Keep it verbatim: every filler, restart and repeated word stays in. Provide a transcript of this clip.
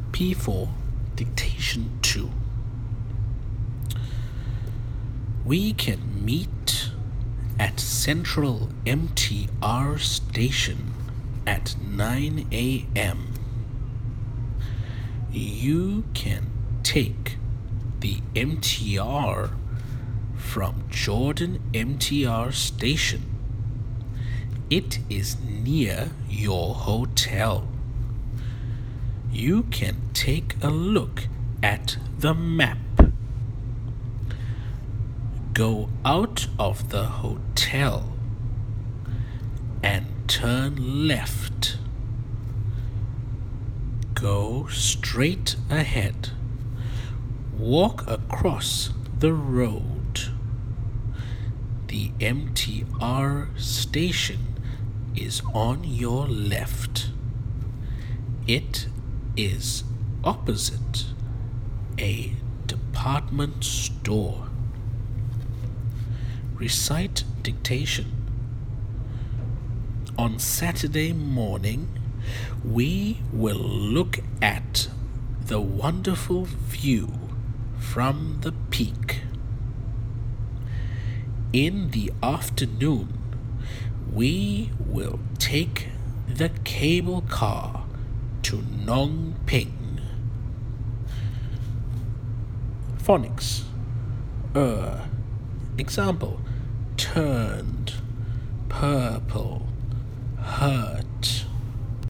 P for dictation two. We can meet at Central M T R Station at nine a.m. You can take the M T R from Jordan M T R Station. It is near your hotel. You can take a look at the map. Go out of the hotel and turn left. Go straight ahead. Walk across the road. The M T R station is on your left. It is opposite a department store. Recite dictation. On Saturday morning, we will look at the wonderful view from the peak. In the afternoon, we will take the cable car to Nong Ping. Phonics. Er. Example: turned, purple, hurt.